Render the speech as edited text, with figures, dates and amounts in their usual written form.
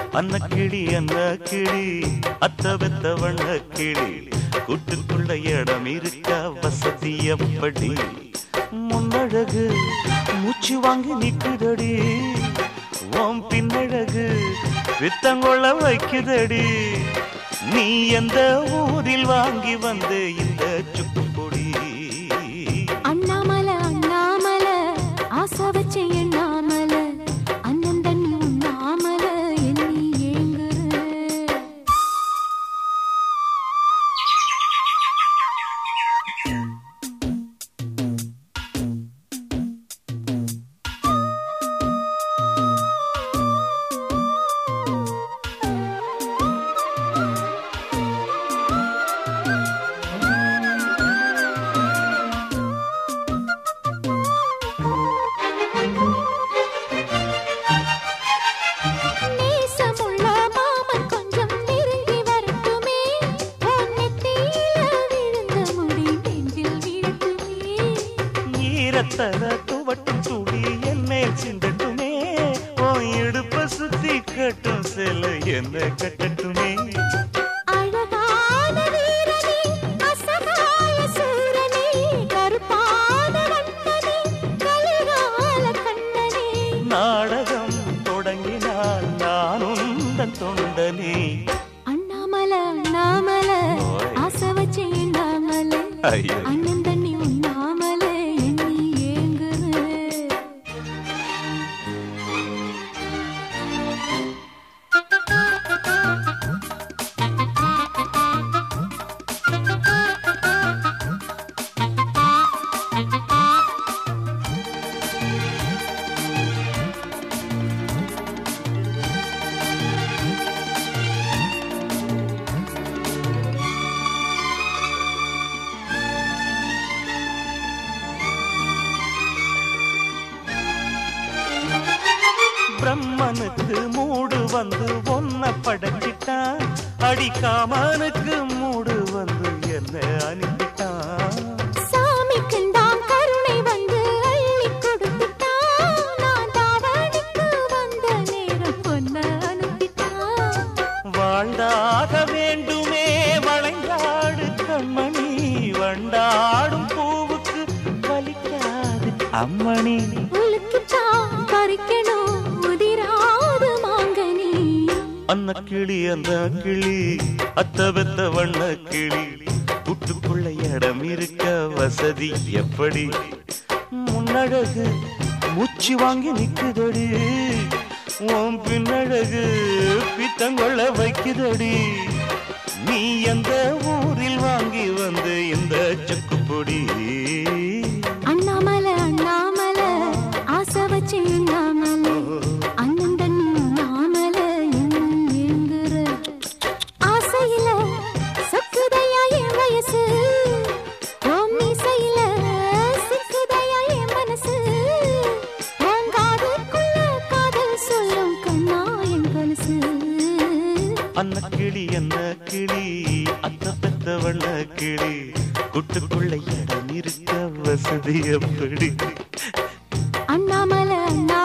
அன்ன கிளி அன்ன கிளி அத்த வெத்த வண்ண கிளி கூட்டுக்குள்ள இடம் இருக்க வசதி எப்படி முன்னழகு மூச்சு வாங்கி நிக்குதடி ஓம் பின்னழகு வித்தங்கொள்ள வைக்குதடி நீ எந்த ஊரில் வாங்கி வந்து இந்த சுக்கு பொடி அண்ணாமல அண்ணாமல ஆசை வச்ச எண்ணாமல அண்ணன் தண்ணி உண்ணாமல எண்ணி ஏங்குற துவட்டும் துடி என் மேல் சிந்தட்டுமே ஓ இடுப்ப சுத்தி கட்டும் செல்ல என்ன கட்டட்டுமே அழகான வீரனே அசகாய சூரனே கருப்பான வண்ணனே கலிகால கண்ணனே நாடகம் தொடங்கினால் நான் உந்தன் தொண்டனே அண்ணாமல அண்ணாமல ஆசை வச்ச எண்ணாமல அண்ணன் தண்ணி உண்ணாமல பிரம்மனுக்கு மூடு வந்து ஒன்ன படைச்சிட்டான் அடிக்காமனுக்கு மூடு வந்து என்ன அனுப்பிட்டான் சாமிக்கு தான் கருணை வந்து அள்ளி கொடுத்துட்டான் நான் தாவணிக்கு வந்த நேரம் பொன்ன அனுப்பிட்டான் வாழ்ந்தாக வேண்டுமே வளைந்தாடு கண்மணி வண்டாடும் பூவுக்கு வலிக்காது அம்மணி உலுக்கிட்டான் பறிக்கணும் உதிராது மாங்கனி அன்ன கிளி அந்த கிளி அத்த வெத்த வண்ண கிளி கூட்டுக்குள்ள இடம் இருக்க வசதி எப்படி முன்னழகு மூச்சு வாங்கி நிக்குதடி உன் பின்னழகு பித்தங்கொள்ள வைக்குதடி நீ எந்த ஊரில் வாங்கி வந்து இந்த சுக்கு பொடி அண்ணாமல அண்ணாமல ஆசை வச்ச எண்ணாமல அண்ணன் தண்ணி உண்ணாமல எங்குற ஆசையில சொக்குதையா என் வயசு ஓம் மீசையில சிக்குதையா என் மனசு ஓம் காதுக்குள்ள காதல் சொல்லும் கண்ணா என் கொலுசு அன்ன கிளி என்ன கிளி அத்த பெத்த வண்ண கிளி கூட்டுக்குள்ள இடம் இருக்க வசதி எப்படி அண்ணாமல அண்ணா